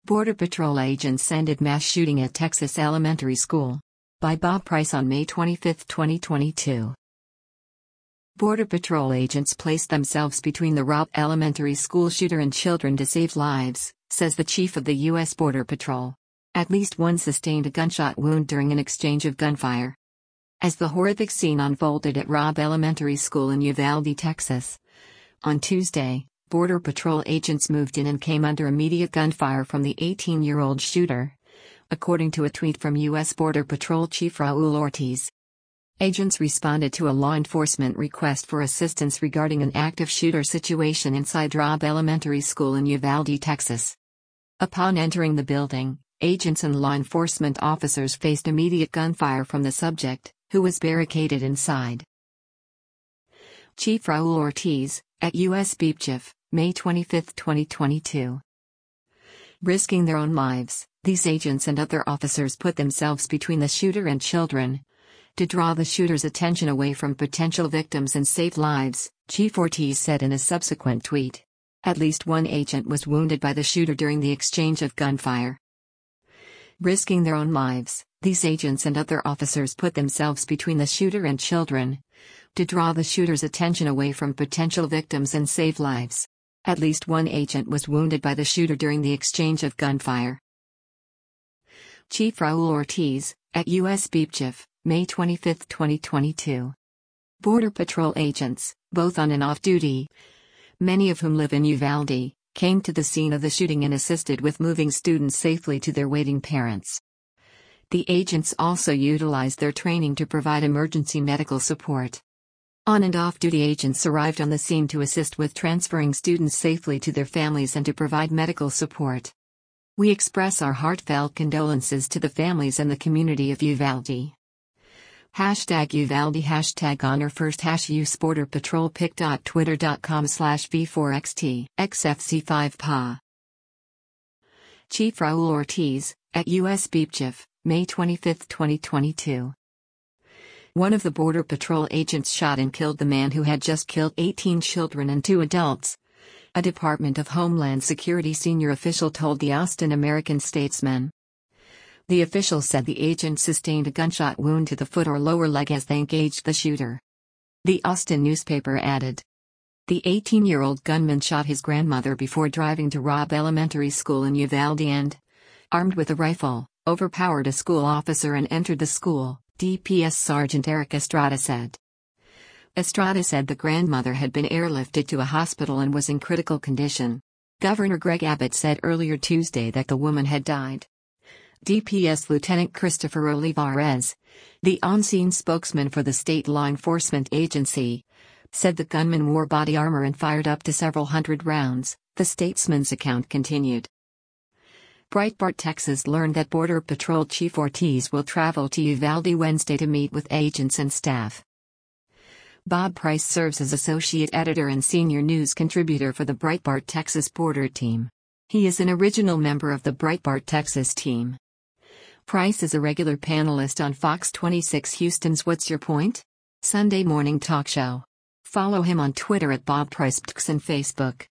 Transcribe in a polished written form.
Border Patrol agents ended mass shooting at Texas elementary school. By Bob Price on May 25, 2022. Border Patrol agents placed themselves between the Robb Elementary School shooter and children to save lives, says the chief of the U.S. Border Patrol. At least one sustained a gunshot wound during an exchange of gunfire. As the horrific scene unfolded at Robb Elementary School in Uvalde, Texas. On Tuesday, Border Patrol agents moved in and came under immediate gunfire from the 18-year-old shooter, according to a tweet from U.S. Border Patrol Chief Raul Ortiz. Agents responded to a law enforcement request for assistance regarding an active shooter situation inside Robb Elementary School in Uvalde, Texas. Upon entering the building, agents and law enforcement officers faced immediate gunfire from the subject, who was barricaded inside. Chief Raul Ortiz, at U.S. BPJIF, May 25, 2022. Risking their own lives, these agents and other officers put themselves between the shooter and children to draw the shooter's attention away from potential victims and save lives, Chief Ortiz said in a subsequent tweet. At least one agent was wounded by the shooter during the exchange of gunfire. Risking their own lives, these agents and other officers put themselves between the shooter and children to draw the shooter's attention away from potential victims and save lives. At least one agent was wounded by the shooter during the exchange of gunfire. Chief Raul Ortiz, at U.S. BPJIF, May 25, 2022. Border Patrol agents, both on and off duty, many of whom live in Uvalde, came to the scene of the shooting and assisted with moving students safely to their waiting parents. The agents also utilized their training to provide emergency medical support. On and off-duty agents arrived on the scene to assist with transferring students safely to their families and to provide medical support. We express our heartfelt condolences to the families and the community of Uvalde. #Uvalde #honor first #use Border Patrol pic.twitter.com/v4xt xfc5pa. Chief Raul Ortiz, at U.S. BPJIF, May 25, 2022. One of the Border Patrol agents shot and killed the man who had just killed 18 children and 2 adults, a Department of Homeland Security senior official told the Austin American-Statesman. The official said the agent sustained a gunshot wound to the foot or lower leg as they engaged the shooter. The Austin newspaper added. The 18-year-old gunman shot his grandmother before driving to Robb Elementary School in Uvalde and, armed with a rifle, overpowered a school officer and entered the school, DPS Sergeant Eric Estrada said. Estrada said the grandmother had been airlifted to a hospital and was in critical condition. Governor Greg Abbott said earlier Tuesday that the woman had died. DPS Lieutenant Christopher Olivares, the on-scene spokesman for the state law enforcement agency, said the gunman wore body armor and fired up to several hundred rounds, the statesman's account continued. Breitbart Texas learned that Border Patrol Chief Ortiz will travel to Uvalde Wednesday to meet with agents and staff. Bob Price serves as associate editor and senior news contributor for the Breitbart Texas Border team. He is an original member of the Breitbart Texas team. Price is a regular panelist on Fox 26 Houston's What's Your Point? Sunday morning talk show. Follow him on Twitter at Bob Price and Facebook.